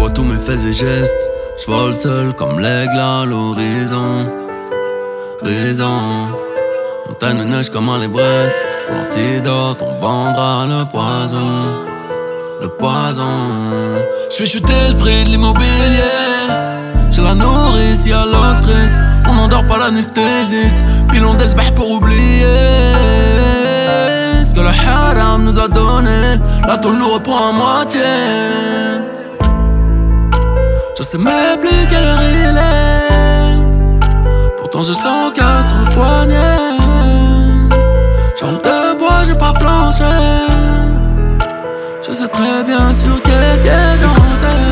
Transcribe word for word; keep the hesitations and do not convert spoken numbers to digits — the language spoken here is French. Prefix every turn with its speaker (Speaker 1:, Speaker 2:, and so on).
Speaker 1: vois tous mes faits et gestes. J'vole seul comme l'aigle à l'horizon. Raison. Montagne de neige comme à l'Everest. Pour l'antidote, on vendra le poison. Le poison. J'fais chuter le prix de l'immobilier. J'ai la nourrice, y'a l'actrice. On endort pas l'anesthésiste. Puis l'on desbâche pour oublier ce que le haram nous a donné. La tôle nous reprend à moitié. Je sais même plus quelle heure il est. Pourtant j'ai son cœur sur le poignet. Jambe de bois, j'ai pas flanché. Je sais très bien sur quel pied danser.